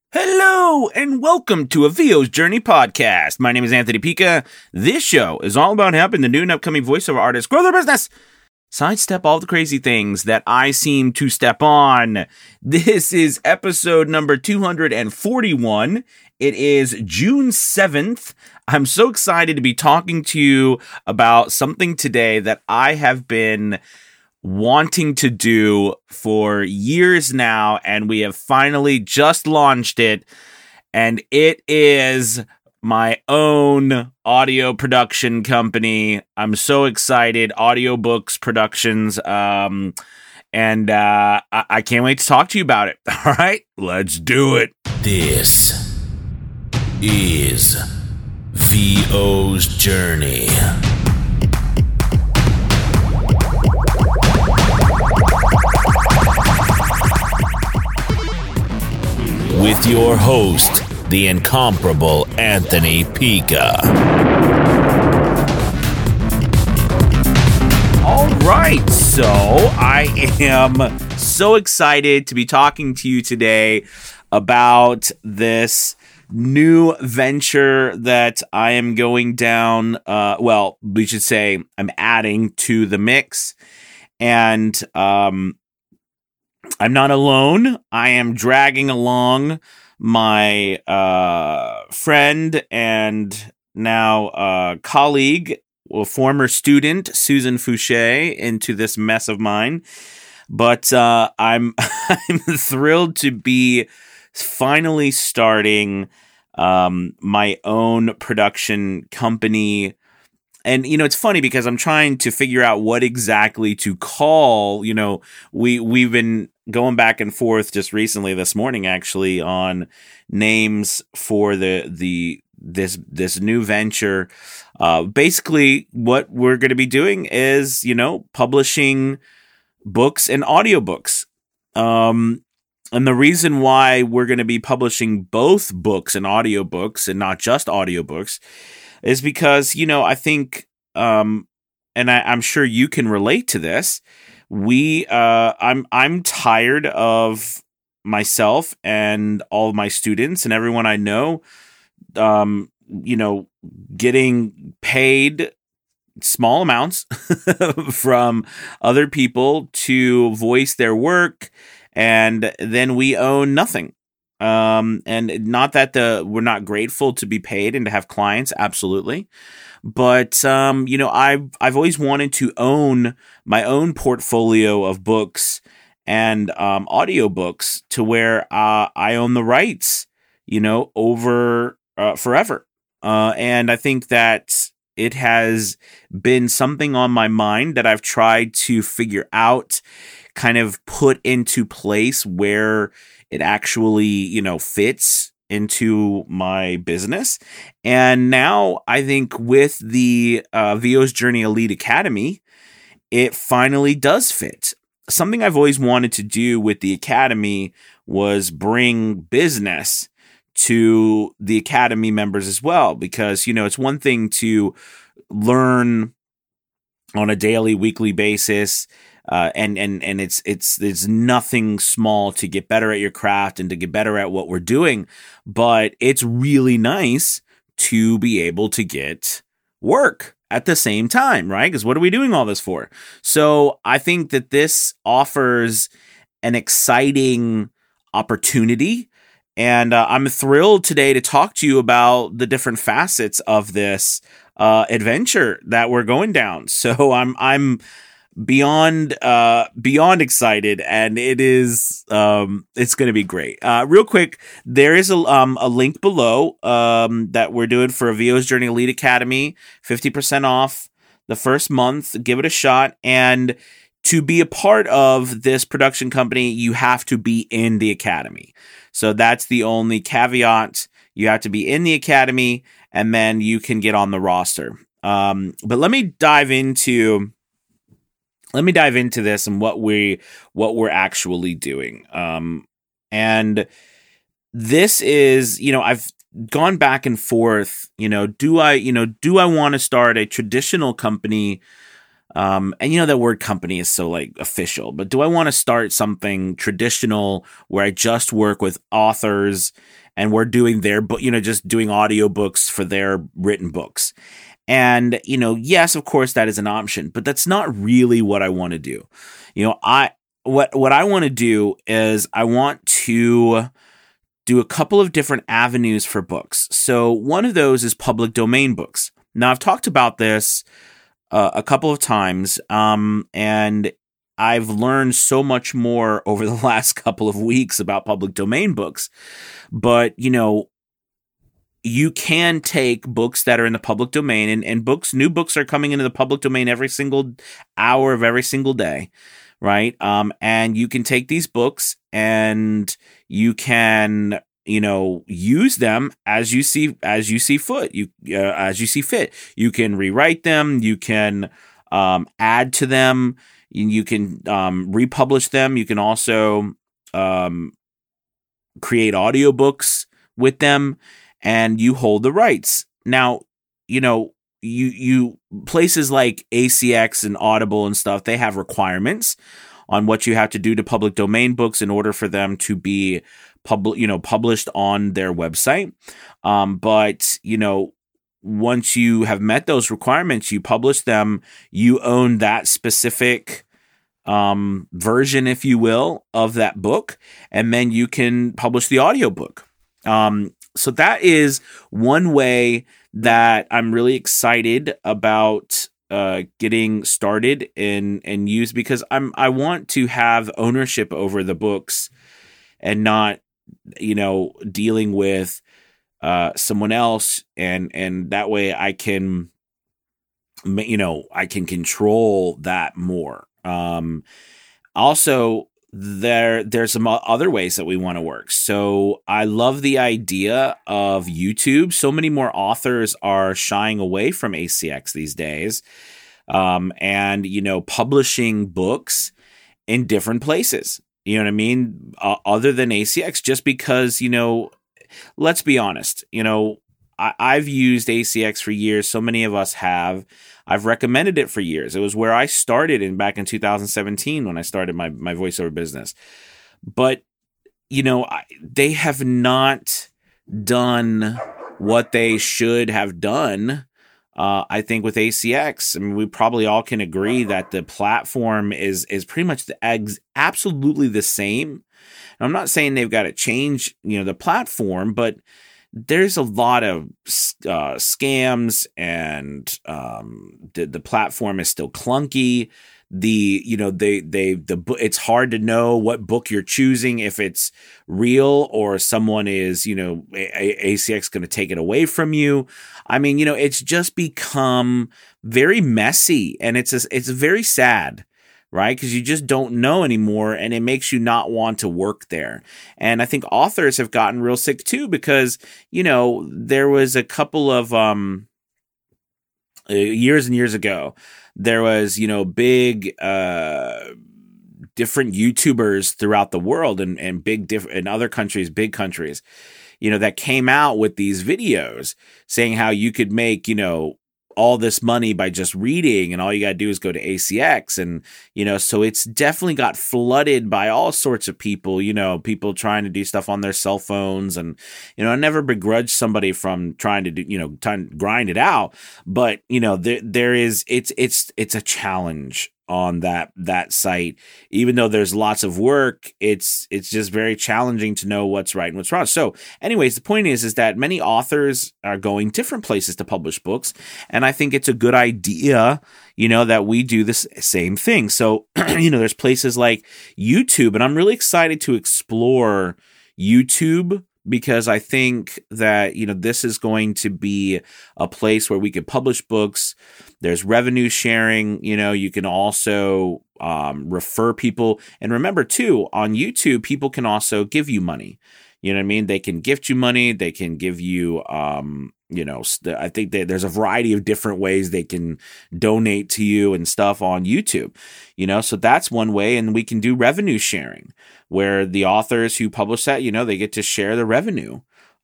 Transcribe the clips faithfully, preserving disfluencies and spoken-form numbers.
Hello and welcome to a V O's Journey podcast. My name is Anthony Pica. This show is all about helping the new and upcoming voiceover artists grow their business, sidestep all the crazy things that I seem to step on. This is episode number two hundred forty-one. It is June seventh. I'm so excited to be talking to you about something today that I have been wanting to do for years now, and we have finally just launched it, and it is my own audio production company. I'm so excited. Audiobooks Productions, um, and uh, I-, I can't wait to talk to you about it. All right, let's do it. This is V O's Journey. With your host, the incomparable Anthony Pica. All right, so I am so excited to be talking to you today about this new venture that I am going down. Uh, well, we should say I'm adding to the mix, and um. I'm not alone. I am dragging along my uh, friend and now uh, colleague, a former student, Susan Fouché, into this mess of mine. But uh, I'm I'm thrilled to be finally starting um, my own production company. And, you know, it's funny because I'm trying to figure out what exactly to call. You know, we, we've been going back and forth just recently this morning, actually, on names for the the this this new venture. Uh, basically, what we're going to be doing is, you know, publishing books and audiobooks. Um, and the reason why we're going to be publishing both books and audiobooks and not just audiobooks is because, you know, I think, um, and I, I'm sure you can relate to this. We, uh, I'm, I'm tired of myself and all of my students and everyone I know, um, you know, getting paid small amounts from other people to voice their work, and then we own nothing. Um, and not that the we're not grateful to be paid and to have clients, absolutely. But um, you know, I've I've always wanted to own my own portfolio of books and um, audiobooks to where uh, I own the rights, you know, over uh, forever. Uh, and I think that it has been something on my mind that I've tried to figure out, kind of put into place where it actually, you know, fits into my business. And now I think with the uh, V O's Journey Elite Academy, it finally does fit. Something I've always wanted to do with the Academy was bring business to the Academy members as well. Because, you know, it's one thing to learn on a daily, weekly basis, Uh, and and and it's it's there's nothing small to get better at your craft and to get better at what we're doing, but it's really nice to be able to get work at the same time, right? Because what are we doing all this for? So I think that this offers an exciting opportunity, and uh, I'm thrilled today to talk to you about the different facets of this uh, adventure that we're going down. So I'm I'm. beyond uh beyond excited, and it is um it's going to be great. Uh real quick, there is a um a link below um that we're doing for a V O's Journey Elite Academy, fifty percent off the first month. Give it a shot, and to be a part of this production company, you have to be in the Academy. So that's the only caveat. You have to be in the Academy, and then you can get on the roster. Um but let me dive into Let me dive into this and what we what we're actually doing. Um, and this is, you know, I've gone back and forth. You know, do I, you know, do I want to start a traditional company Um, and you know, that word company is so like official, but do I want to start something traditional where I just work with authors and we're doing their book, you know, just doing audiobooks for their written books? And, you know, yes, of course that is an option, but that's not really what I want to do. You know, I, what, what I want to do is I want to do a couple of different avenues for books. So one of those is public domain books. Now, I've talked about this uh, a couple of times, um, and I've learned so much more over the last couple of weeks about public domain books. But, you know, you can take books that are in the public domain, and, and books, new books are coming into the public domain every single hour of every single day, right? Um, and you can take these books and you can, you know, use them as you see as you see fit. You uh, as you see fit. You can rewrite them. You can um, add to them. You can um, republish them. You can also um, create audiobooks with them, and you hold the rights. Now, you know, you you places like A C X and Audible and stuff, they have requirements on what you have to do to public domain books in order for them to be public, you know, published on their website. Um, but, you know, once you have met those requirements, you publish them, you own that specific um, version, if you will, of that book, and then you can publish the audiobook. Um, so that is one way that I'm really excited about uh, getting started and and use, because I'm I want to have ownership over the books and not, you know, dealing with uh, someone else, and and that way I can, you know, I can control that more. Um, also, there there's some other ways that we want to work. So I love the idea of YouTube. So many more authors are shying away from A C X these days, um, and, you know, publishing books in different places. You know what I mean? Uh, other than A C X, just because, you know, let's be honest, you know, I, I've used A C X for years. So many of us have. I've recommended it for years. It was where I started in back in two thousand seventeen when I started my, my voiceover business. But, you know, I, they have not done what they should have done. Uh, I think with A C X, I mean, we probably all can agree that the platform is is pretty much the ex- absolutely the same. And I'm not saying they've got to change, you know, the platform, but there's a lot of uh, scams, and um, the the platform is still clunky. The you know they they the it's hard to know what book you're choosing, if it's real or someone is, you know, A C X going to take it away from you. I mean, you know, it's just become very messy, and it's a, it's very sad. Right? Because you just don't know anymore, and it makes you not want to work there. And I think authors have gotten real sick too, because, you know, there was a couple of um, uh, years and years ago, there was, you know, big uh, different YouTubers throughout the world, and, and big diff- in other countries, big countries, you know, that came out with these videos saying how you could make, you know, all this money by just reading, and all you got to do is go to A C X. And, you know, so it's definitely got flooded by all sorts of people, you know, people trying to do stuff on their cell phones. And, you know, I never begrudge somebody from trying to do, you know, trying to grind it out, but, you know, there, there is, it's, it's, it's a challenge on that, that site. Even though there's lots of work, it's, it's just very challenging to know what's right and what's wrong. So anyways, the point is, is that many authors are going different places to publish books. And I think it's a good idea, you know, that we do this same thing. So, you know, there's places like YouTube, and I'm really excited to explore YouTube, because I think that, you know, this is going to be a place where we could publish books. There's revenue sharing. You know, you can also um, refer people. And remember, too, on YouTube, people can also give you money. You know what I mean? They can gift you money. They can give you, um, you know, st- I think that there's a variety of different ways they can donate to you and stuff on YouTube. You know, so that's one way. And we can do revenue sharing, where the authors who publish that, you know, they get to share the revenue.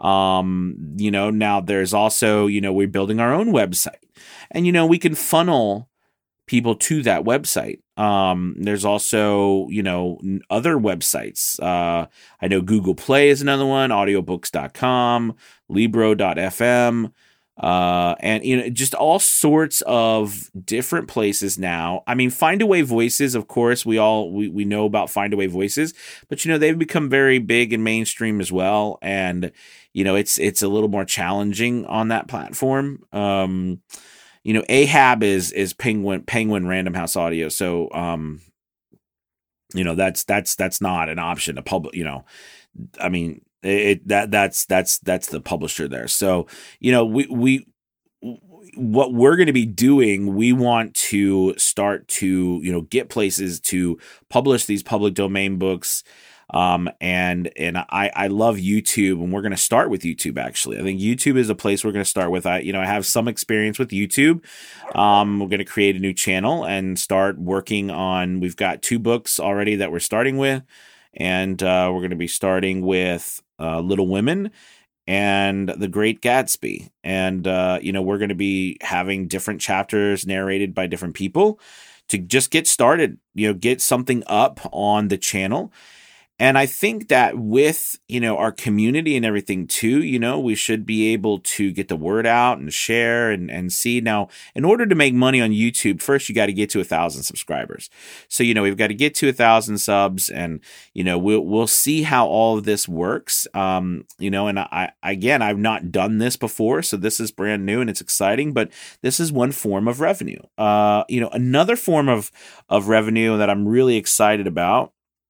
Um, you know, now there's also, you know, we're building our own website, and, you know, we can funnel people to that website. Um, there's also, you know, other websites. Uh, I know Google Play is another one, audiobooks dot com, libro dot f m, uh, and, you know, just all sorts of different places now. I mean, Findaway Voices, of course, we all, we, we know about Findaway Voices, but, you know, they've become very big and mainstream as well. And, you know, it's, it's a little more challenging on that platform. Um, You know, Ahab is is Penguin Penguin Random House Audio, so um, you know that's that's that's not an option. A public, you know, I mean, it that that's that's that's the publisher there. So you know, we we what we're going to be doing, we want to start to you know get places to publish these public domain books. Um, and, and I, I love YouTube, and we're going to start with YouTube. Actually, I think YouTube is a place we're going to start with. I, you know, I have some experience with YouTube. Um, we're going to create a new channel and start working on, we've got two books already that we're starting with. And, uh, we're going to be starting with, uh, Little Women and The Great Gatsby. And, uh, you know, we're going to be having different chapters narrated by different people to just get started, you know, get something up on the channel. And I think that with, you know, our community and everything too, you know, we should be able to get the word out and share and, and see. Now, in order to make money on YouTube, first you got to get to a thousand subscribers. So, you know, we've got to get to a thousand subs, and, you know, we'll, we'll see how all of this works. Um, you know, and I, again, I've not done this before, so this is brand new and it's exciting, but this is one form of revenue. Uh, you know, another form of, of revenue that I'm really excited about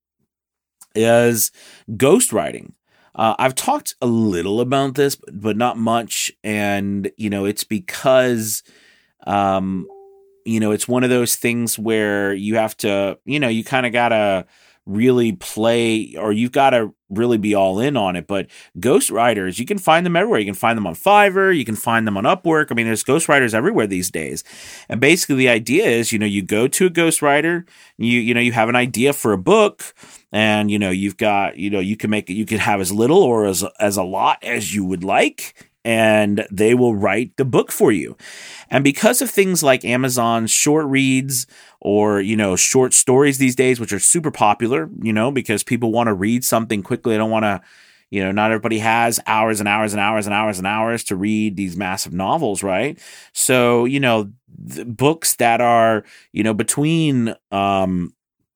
is ghostwriting. Uh, I've talked a little about this, but not much. And, you know, it's because, um, you know, it's one of those things where you have to, you know, you kind of got to really play, or you've got to really be all in on it. But ghostwriters, you can find them everywhere. You can find them on Fiverr. You can find them on Upwork. I mean, there's ghostwriters everywhere these days. And basically the idea is, you know, you go to a ghostwriter, you, you know, you have an idea for a book, and, you know, you've got, you know, you can make it, you can have as little or as, as a lot as you would like, and they will write the book for you. And because of things like Amazon's short reads, or, you know, short stories these days, which are super popular, you know, because people want to read something quickly. They don't want to, you know, not everybody has hours and hours and hours and hours and hours to read these massive novels, right? So, you know, the books that are, you know, between, um,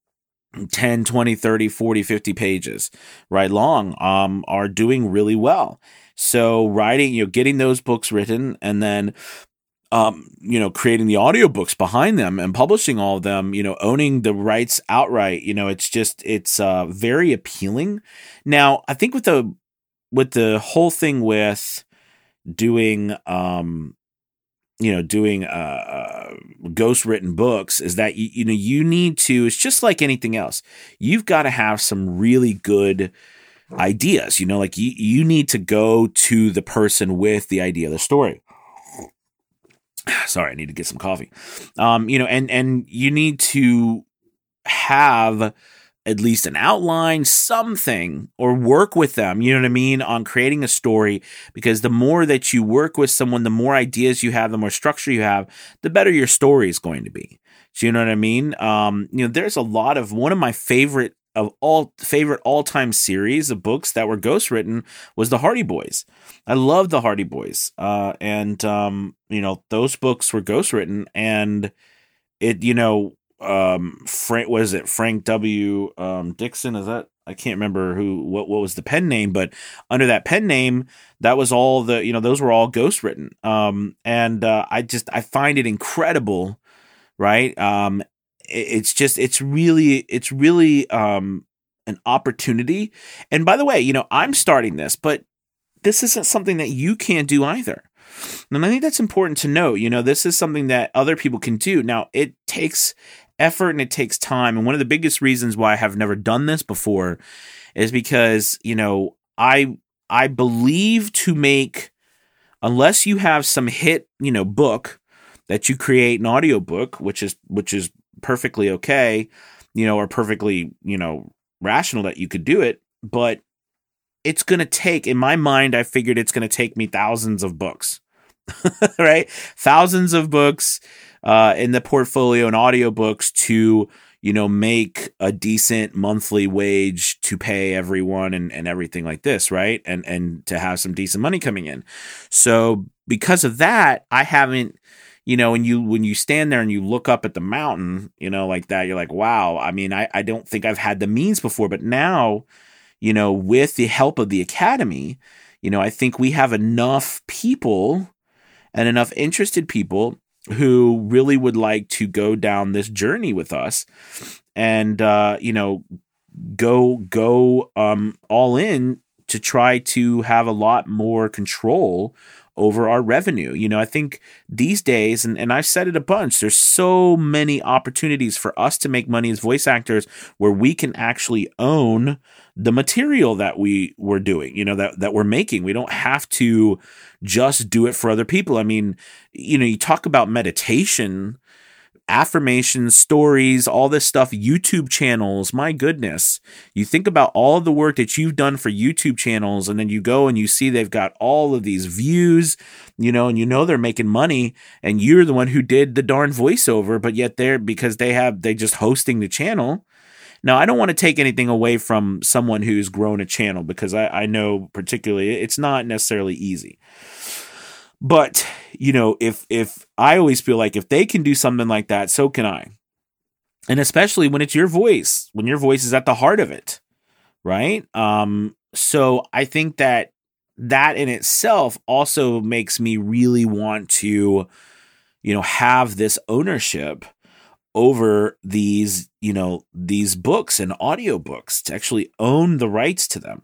ten, twenty, thirty, forty, fifty pages, right, long, um, are doing really well. So writing, you know, getting those books written, and then, um, you know, creating the audiobooks behind them and publishing all of them, you know, owning the rights outright, you know, it's just, it's, uh, very appealing. Now, I think with the, with the whole thing with doing, um, you know, doing, uh, uh ghost written books, is that, you, you know, you need to, it's just like anything else. You've got to have some really good ideas, you know, like you, you need to go to the person with the idea of the story. Sorry, I need to get some coffee. Um, you know, and, and you need to have at least an outline, something, or work with them, you know what I mean, on creating a story, because the more that you work with someone, the more ideas you have, the more structure you have, the better your story is going to be. So you know what I mean? Um, you know, there's a lot of, one of my favorite of all favorite all-time series of books that were ghostwritten was the Hardy Boys. I love the Hardy Boys. Uh, and, um, you know, those books were ghostwritten, and it, you know, um, Frank, was it Frank W. Um, Dixon? Is that, I can't remember who, what, what was the pen name, but under that pen name, that was all the, you know, those were all ghostwritten. Um, and, uh, I just, I find it incredible, right? Um, It's just, it's really, it's really um, an opportunity. And by the way, you know, I'm starting this, but this isn't something that you can't do either. And I think that's important to know. You know, this is something that other people can do. Now, it takes effort and it takes time. And one of the biggest reasons why I have never done this before is because, you know, I I believe to make, unless you have some hit, you know, book that you create an audiobook, which is which is perfectly okay, you know, or perfectly, you know, rational that you could do it, but it's going to take, in my mind, I figured it's going to take me thousands of books, right? Thousands of books, uh, in the portfolio and audiobooks to, you know, make a decent monthly wage to pay everyone and, and everything like this, right? And and to have some decent money coming in. So because of that, I haven't, you know, when you when you stand there and you look up at the mountain, you know, like that, you're like, wow. I mean, I, I don't think I've had the means before, but now, you know, with the help of the Academy, you know, I think we have enough people and enough interested people who really would like to go down this journey with us and, uh, you know, go, go um, all in to try to have a lot more control over our revenue. You know, I think these days, and, and I've said it a bunch, there's so many opportunities for us to make money as voice actors where we can actually own the material that we were doing, you know, that, that we're making. We don't have to just do it for other people. I mean, you know, you talk about meditation, affirmations, stories, all this stuff, YouTube channels. My goodness. You think about all the work that you've done for YouTube channels, and then you go and you see they've got all of these views, you know, and you know they're making money, and you're the one who did the darn voiceover, but yet they're, because they have, they just hosting the channel. Now, I don't want to take anything away from someone who's grown a channel, because I, I know particularly it's not necessarily easy. But, you know, if if I always feel like if they can do something like that, so can I. And especially when it's your voice, when your voice is at the heart of it, right? Um, so I think that that in itself also makes me really want to, you know, have this ownership over these, you know, these books and audiobooks, to actually own the rights to them.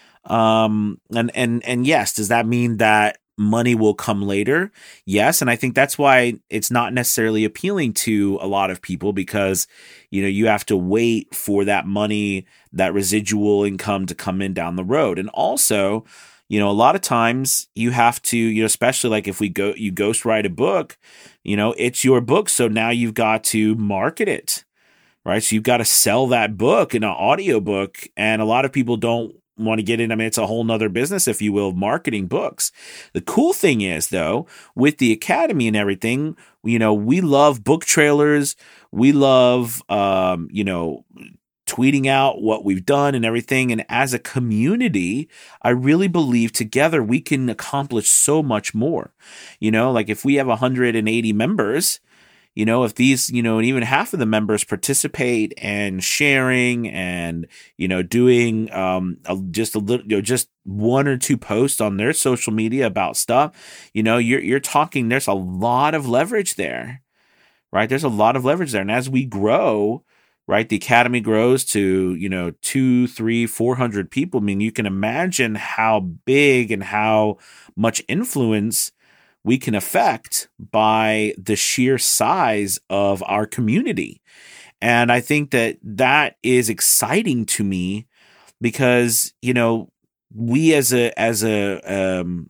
Um, and, and, and yes, does that mean that money will come later? Yes. And I think that's why it's not necessarily appealing to a lot of people, because, you know, you have to wait for that money, that residual income to come in down the road. And also, you know, a lot of times you have to, you know, especially like if we go, you ghostwrite a book, you know, it's your book. So now you've got to market it, right? So you've got to sell that book in an audiobook. And a lot of people don't want to get in. I mean, it's a whole nother business, if you will, marketing books. The cool thing is, though, with the Academy and everything, you know, we love book trailers. We love, um, you know, tweeting out what we've done and everything. And as a community, I really believe together we can accomplish so much more. You know, like if we have one hundred eighty members, you know, if these, you know, and even half of the members participate and sharing and, you know, doing um, a, just a little, you know, just one or two posts on their social media about stuff, you know, you're you're talking, there's a lot of leverage there, right? There's a lot of leverage there. And as we grow, right, the Academy grows to, you know, two, three, four hundred people. I mean, you can imagine how big and how much influence we can affect by the sheer size of our community. And I think that that is exciting to me because, you know, we as a, as a, um,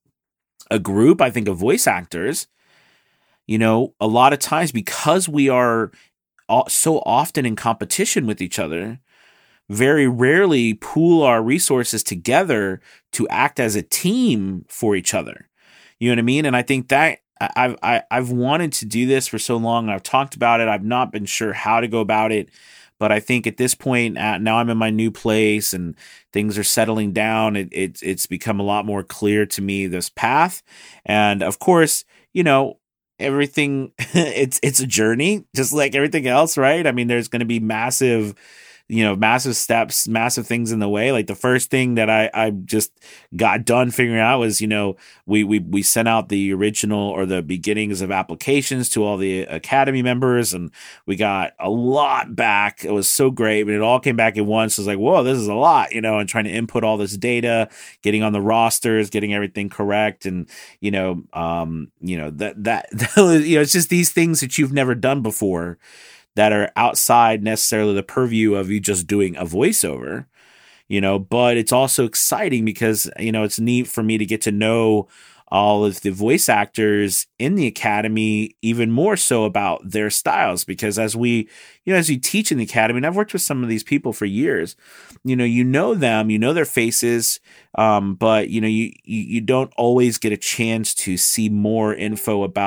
a group, I think of voice actors, you know, a lot of times because we are so often in competition with each other, very rarely pool our resources together to act as a team for each other. You know what I mean? And I think that I've, I, I've wanted to do this for so long. I've talked about it. I've not been sure how to go about it. But I think at this point, uh, now I'm in my new place and things are settling down. It, it, it's become a lot more clear to me, this path. And of course, you know, everything, it's it's a journey, just like everything else, right? I mean, there's going to be massive, you know, massive steps, massive things in the way. Like the first thing that I, I just got done figuring out was, you know, we, we, we sent out the original or the beginnings of applications to all the Academy members, and we got a lot back. It was so great, but it all came back at once. It was like, whoa, this is a lot, you know, and trying to input all this data, getting on the rosters, getting everything correct. And, you know, um, you know, that, that, that was, you know, it's just these things that you've never done before that are outside necessarily the purview of you just doing a voiceover, you know, but it's also exciting because, you know, it's neat for me to get to know all of the voice actors in the Academy, even more so about their styles, because as we, you know, as you teach in the Academy, and I've worked with some of these people for years, you know, you know them, you know their faces, um, but, you know, you, you, you don't always get a chance to see more info about,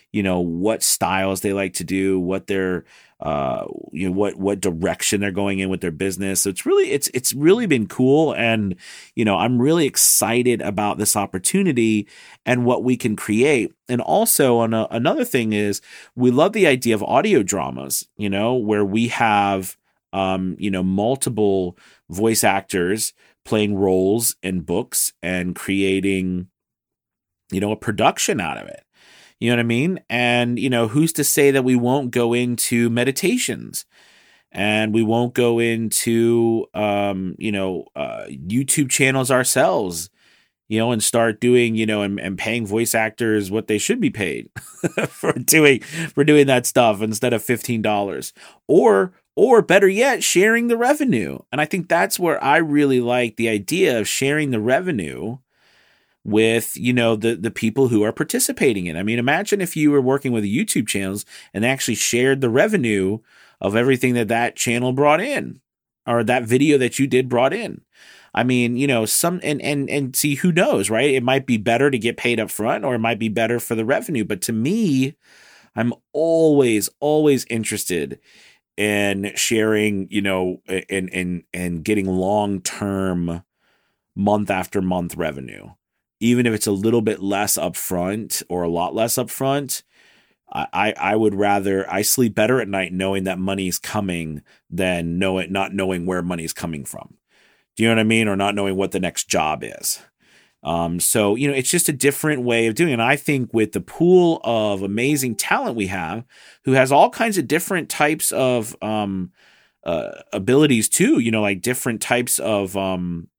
you know, what styles they like to do, what their, uh, you know, what, what direction they're going in with their business. So it's really, it's, it's really been cool. And, you know, I'm really excited about this opportunity and what we can create. And also on a, another thing is we love the idea of audio dramas, you know, where we have, um, you know, multiple voice actors playing roles in books and creating, you know, a production out of it. You know what I mean? And, you know, who's to say that we won't go into meditations and we won't go into, um, you know, uh, YouTube channels ourselves, you know, and start doing, you know, and, and paying voice actors what they should be paid for doing, for doing that stuff instead of fifteen dollars, or, or better yet, sharing the revenue. And I think that's where I really like the idea of sharing the revenue with, you know, the, the people who are participating in. I mean, imagine if you were working with YouTube channels and they actually shared the revenue of everything that that channel brought in, or that video that you did brought in. I mean, you know, some, and, and, and see, who knows, right? It might be better to get paid up front, or it might be better for the revenue. But to me, I'm always, always interested in sharing, you know, and, and, and getting long-term month after month revenue. Even if it's a little bit less upfront or a lot less upfront, I, I would rather, I sleep better at night knowing that money's coming than know it, not knowing where money's coming from. Do you know what I mean? Or not knowing what the next job is. Um, so, you know, it's just a different way of doing it. And I think with the pool of amazing talent we have, who has all kinds of different types of um, uh, abilities too, you know, like different types of um,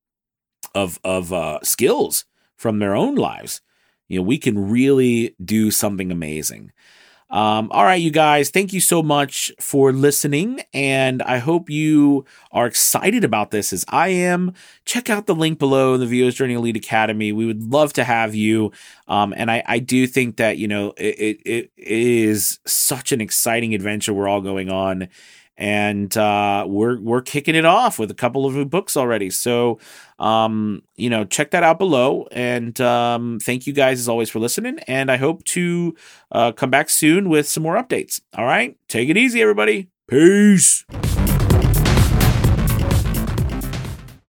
of of uh, skills from their own lives, you know, we can really do something amazing. Um, all right, you guys, thank you so much for listening. And I hope you are excited about this as I am. Check out the link below, the V O's Journey Elite Academy. We would love to have you. Um, and I, I do think that, you know, it, it, it is such an exciting adventure we're all going on. And uh, we're we're kicking it off with a couple of books already. So, um, you know, check that out below. And um, thank you guys as always for listening. And I hope to uh, come back soon with some more updates. All right. Take it easy, everybody. Peace.